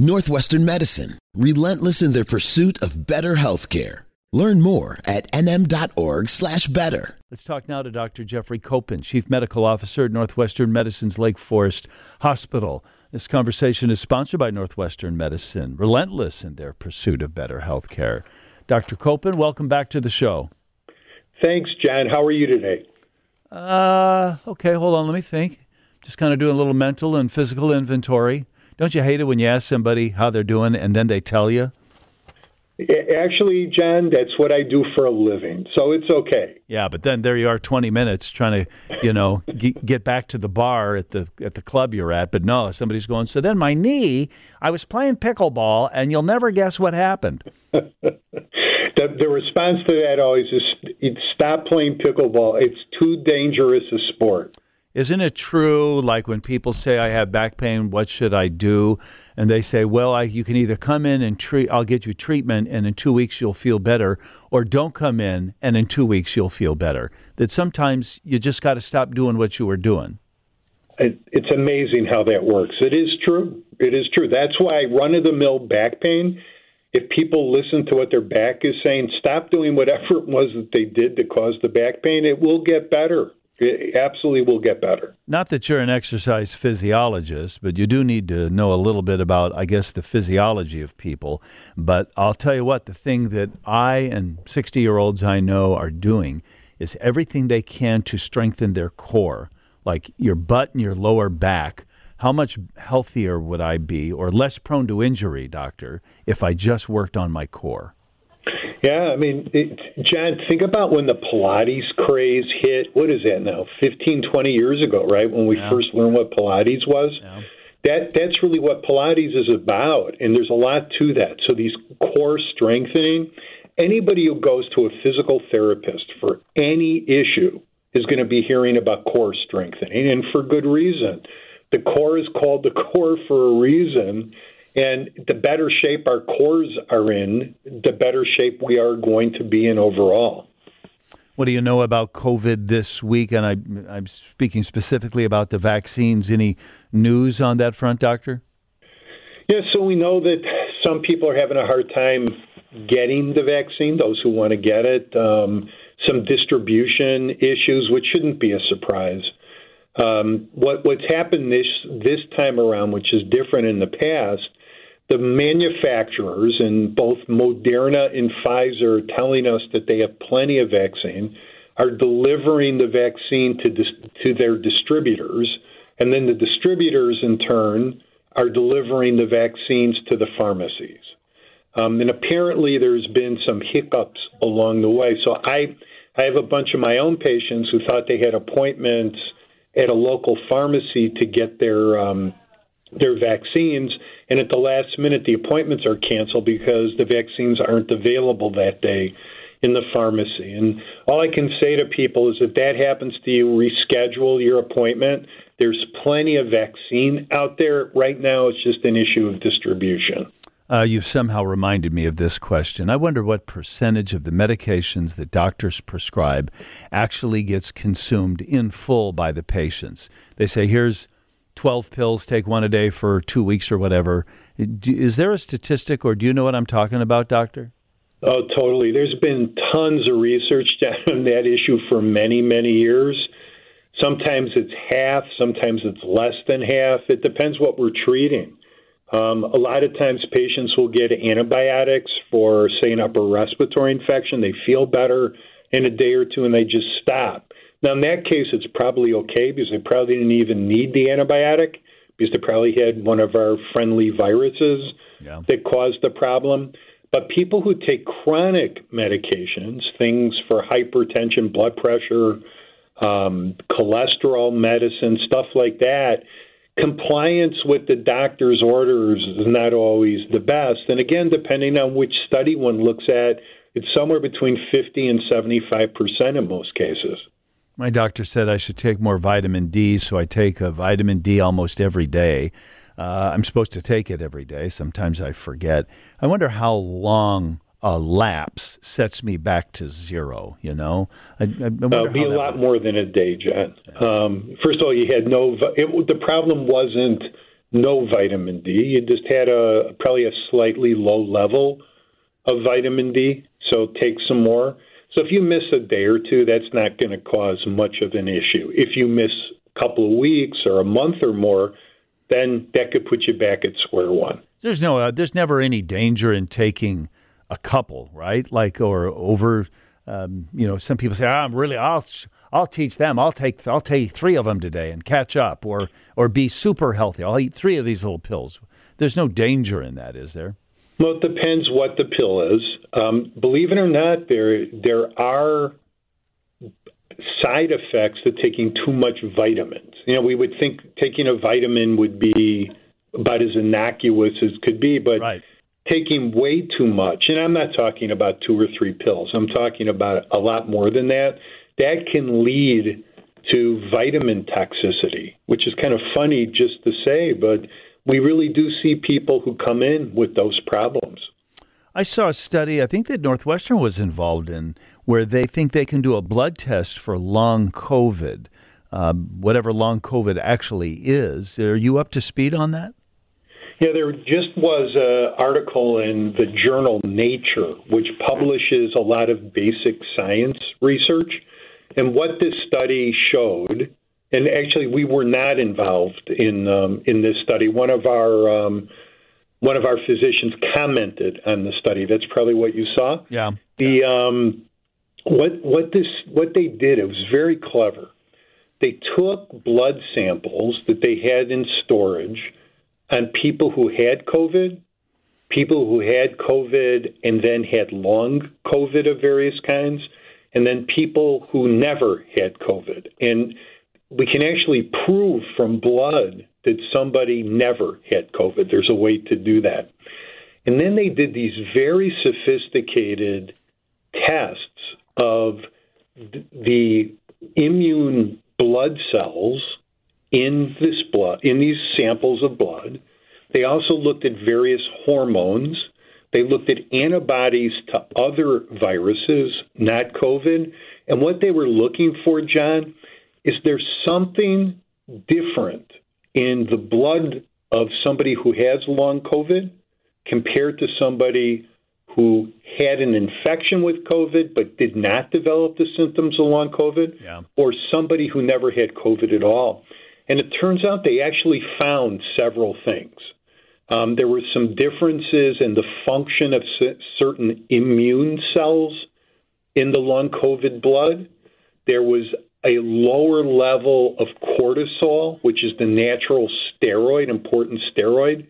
Northwestern Medicine, relentless in their pursuit of better healthcare. Learn more at nm.org/better. Let's talk now to Dr. Jeffrey Copen, Chief Medical Officer at Northwestern Medicine's Lake Forest Hospital. This conversation is sponsored by Northwestern Medicine, relentless in their pursuit of better healthcare. Dr. Copen, welcome back to the show. Thanks, John. How are you today? Okay, hold on, let me think. Just kind of doing a little mental and physical inventory. Don't you hate it when you ask somebody how they're doing and then they tell you? Actually, John, that's what I do for a living, so it's okay. Yeah, but then there you are 20 minutes trying to, get back to the bar at the club you're at. But no, somebody's going, so then my knee, I was playing pickleball, and you'll never guess what happened. The response to that always is, stop playing pickleball. It's too dangerous a sport. Isn't it true, like when people say, I have back pain, what should I do? And they say, well, you can either come in and I'll get you treatment, and in 2 weeks you'll feel better, or don't come in, and in 2 weeks you'll feel better. That sometimes you just got to stop doing what you were doing. It's amazing how that works. It is true. It is true. That's why run-of-the-mill back pain, if people listen to what their back is saying, stop doing whatever it was that they did to cause the back pain, it will get better. It absolutely will get better. Not that you're an exercise physiologist, but you do need to know a little bit about, I guess, the physiology of people. But I'll tell you what, the thing that I and 60-year-olds I know are doing is everything they can to strengthen their core, like your butt and your lower back. How much healthier would I be or less prone to injury, doctor, if I just worked on my core? Yeah, I mean, John, think about when the Pilates craze hit. What is that now, 15, 20 years ago, right, when we first learned what Pilates was? Yeah. That's really what Pilates is about, and there's a lot to that. So these core strengthening, anybody who goes to a physical therapist for any issue is going to be hearing about core strengthening, and for good reason. The core is called the core for a reason. And the better shape our cores are in, the better shape we are going to be in overall. What do you know about COVID this week? And I'm speaking specifically about the vaccines. Any news on that front, Doctor? Yeah, so we know that some people are having a hard time getting the vaccine, those who want to get it. Some distribution issues, which shouldn't be a surprise. What's happened this time around, which is different in the past, the manufacturers, and both Moderna and Pfizer, are telling us that they have plenty of vaccine, are delivering the vaccine to their distributors, and then the distributors, in turn, are delivering the vaccines to the pharmacies. And apparently there's been some hiccups along the way. So I have a bunch of my own patients who thought they had appointments at a local pharmacy to get their vaccines, and at the last minute the appointments are canceled because the vaccines aren't available that day in the pharmacy. And all I can say to people is if that happens to you, reschedule your appointment. There's plenty of vaccine out there. Right now it's just an issue of distribution. You've somehow reminded me of this question. I wonder what percentage of the medications that doctors prescribe actually gets consumed in full by the patients. They say, here's 12 pills, take one a day for 2 weeks or whatever. Is there a statistic, or do you know what I'm talking about, doctor? Oh, totally. There's been tons of research on that issue for many, many years. Sometimes it's half, sometimes it's less than half. It depends what we're treating. A lot of times patients will get antibiotics for, say, an upper respiratory infection. They feel better in a day or two, and they just stop. Now, in that case, it's probably okay because they probably didn't even need the antibiotic because they probably had one of our friendly viruses that caused the problem. But people who take chronic medications, things for hypertension, blood pressure, cholesterol medicine, stuff like that, compliance with the doctor's orders is not always the best. And again, depending on which study one looks at, it's somewhere between 50 and 75% in most cases. My doctor said I should take more vitamin D, so I take a vitamin D almost every day. I'm supposed to take it every day. Sometimes I forget. I wonder how long a lapse sets me back to zero, you know? It'll be a lot more than a day, John. First of all, you had the problem wasn't no vitamin D. You just had probably a slightly low level of vitamin D, so take some more. So if you miss a day or two, that's not going to cause much of an issue. If you miss a couple of weeks or a month or more, then that could put you back at square one. There's never any danger in taking a couple, right? Like, or over, some people say, I'll teach them. I'll take 3 of them today and catch up, or be super healthy. I'll eat 3 of these little pills. There's no danger in that, is there? Well, it depends what the pill is. Believe it or not, there are side effects to taking too much vitamins. We would think taking a vitamin would be about as innocuous as could be, but right. Taking way too much, and I'm not talking about 2 or 3 pills. I'm talking about a lot more than that. That can lead to vitamin toxicity, which is kind of funny just to say, but we really do see people who come in with those problems. I saw a study, I think that Northwestern was involved in, where they think they can do a blood test for long COVID, whatever long COVID actually is. Are you up to speed on that? Yeah, there just was an article in the journal Nature, which publishes a lot of basic science research. And what this study showed, and actually we were not involved in this study. One of our physicians commented on the study. That's probably what you saw. Yeah. What they did, it was very clever. They took blood samples that they had in storage on people who had COVID and then had long COVID of various kinds, and then people who never had COVID. And we can actually prove from blood that somebody never had COVID. There's a way to do that. And then they did these very sophisticated tests of the immune blood cells in this blood, in these samples of blood. They also looked at various hormones. They looked at antibodies to other viruses, not COVID. And what they were looking for, John, is there something different in the blood of somebody who has long COVID compared to somebody who had an infection with COVID but did not develop the symptoms of long COVID, or somebody who never had COVID at all. And it turns out they actually found several things. There were some differences in the function of certain immune cells in the long COVID blood. There was a lower level of cortisol, which is the natural steroid, important steroid,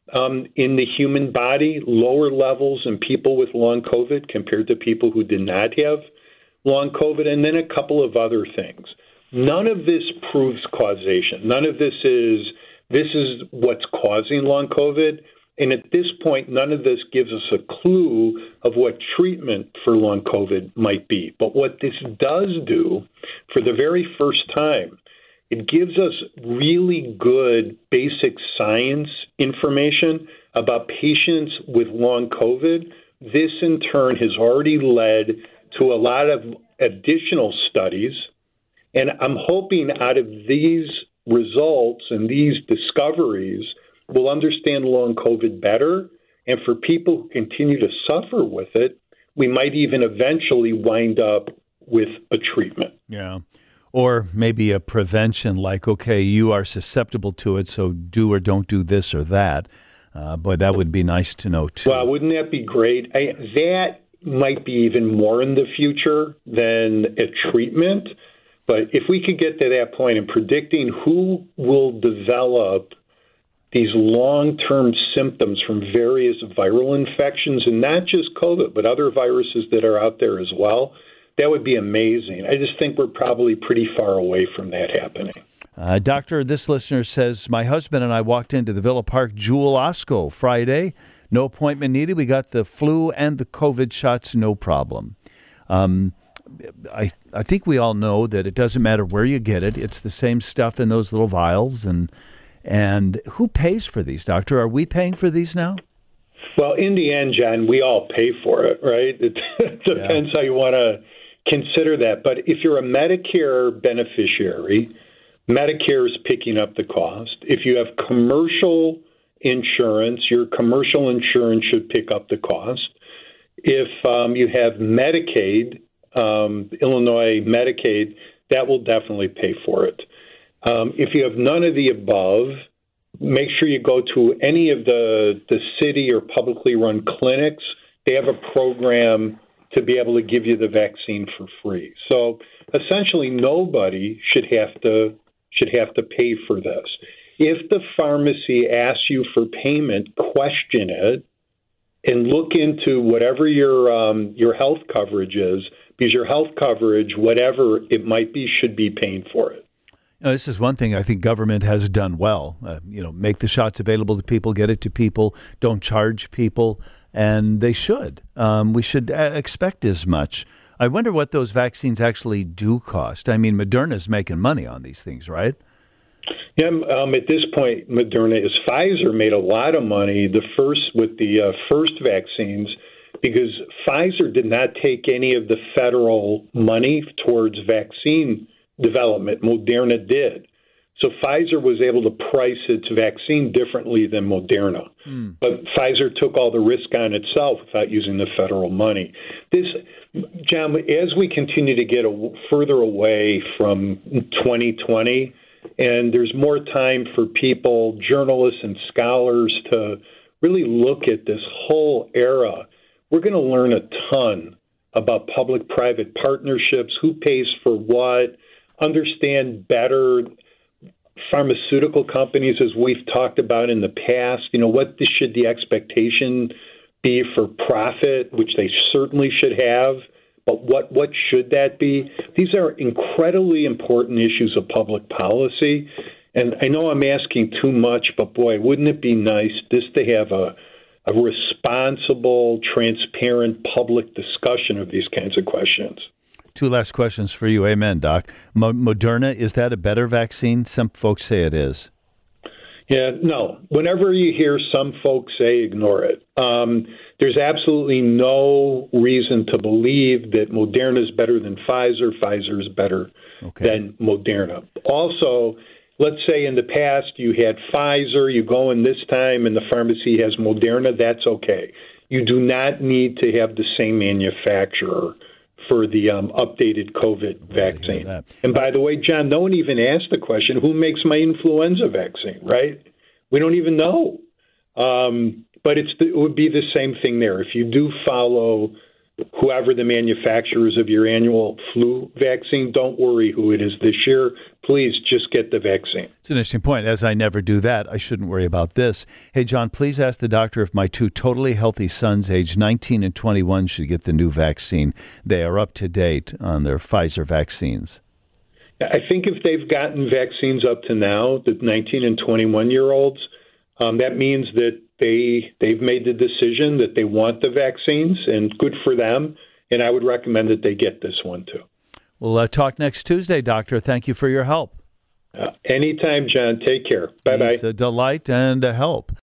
in the human body, lower levels in people with long COVID compared to people who did not have long COVID, and then a couple of other things. None of this proves causation. None of this is what's causing long COVID. And at this point, none of this gives us a clue of what treatment for long COVID might be. But what this does do, for the very first time, it gives us really good basic science information about patients with long COVID. This, in turn, has already led to a lot of additional studies. And I'm hoping out of these results and these discoveries, we'll understand long COVID better. And for people who continue to suffer with it, we might even eventually wind up with a treatment. Yeah. Or maybe a prevention, like, okay, you are susceptible to it, so do or don't do this or that. But that would be nice to know, too. Well, wouldn't that be great? That might be even more in the future than a treatment. But if we could get to that point in predicting who will develop these long-term symptoms from various viral infections, and not just COVID, but other viruses that are out there as well, that would be amazing. I just think we're probably pretty far away from that happening. Doctor, this listener says, my husband and I walked into the Villa Park Jewel Osco Friday. No appointment needed. We got the flu and the COVID shots, no problem. I think we all know that it doesn't matter where you get it. It's the same stuff in those little vials. And who pays for these, doctor? Are we paying for these now? Well, in the end, John, we all pay for it, right? It depends how you want to consider that. But if you're a Medicare beneficiary, Medicare is picking up the cost. If you have commercial insurance, your commercial insurance should pick up the cost. If you have Medicaid, Illinois Medicaid, that will definitely pay for it. If you have none of the above, make sure you go to any of the city or publicly run clinics. They have a program to be able to give you the vaccine for free. So essentially, nobody should have to pay for this. If the pharmacy asks you for payment, question it and look into whatever your health coverage is, because your health coverage, whatever it might be, should be paying for it. Now, this is one thing I think government has done well. Make the shots available to people, get it to people, don't charge people, and they should. We should expect as much. I wonder what those vaccines actually do cost. I mean, Moderna's making money on these things, right? Yeah, at this point, Moderna is. Pfizer made a lot of money with the first vaccines because Pfizer did not take any of the federal money towards vaccine development. Moderna did. So Pfizer was able to price its vaccine differently than Moderna. But Pfizer took all the risk on itself without using the federal money. John, as we continue to get further away from 2020, and there's more time for people, journalists and scholars, to really look at this whole era, we're going to learn a ton about public-private partnerships, who pays for what, understand better pharmaceutical companies, as we've talked about in the past. What should the expectation be for profit, which they certainly should have, but what should that be? These are incredibly important issues of public policy. And I know I'm asking too much, but boy, wouldn't it be nice just to have a responsible, transparent public discussion of these kinds of questions? Two last questions for you. Amen, Doc. Moderna, is that a better vaccine? Some folks say it is. Yeah, no. Whenever you hear some folks say, ignore it. There's absolutely no reason to believe that Moderna is better than Pfizer. Pfizer is better than Moderna. Also, let's say in the past you had Pfizer, you go in this time and the pharmacy has Moderna, that's okay. You do not need to have the same manufacturer for the updated COVID vaccine. And by the way, John, no one even asked the question, who makes my influenza vaccine, right? We don't even know. But it would be the same thing there. If you do follow whoever the manufacturers of your annual flu vaccine, don't worry who it is this year. Please just get the vaccine. It's an interesting point. As I never do that, I shouldn't worry about this. Hey, John, please ask the doctor if my two totally healthy sons, aged 19 and 21, should get the new vaccine. They are up to date on their Pfizer vaccines. I think if they've gotten vaccines up to now, the 19 and 21-year-olds, that means that they've made the decision that they want the vaccines, and good for them. And I would recommend that they get this one, too. We'll talk next Tuesday, Doctor. Thank you for your help. Anytime, John. Take care. Bye-bye. It's a delight and a help.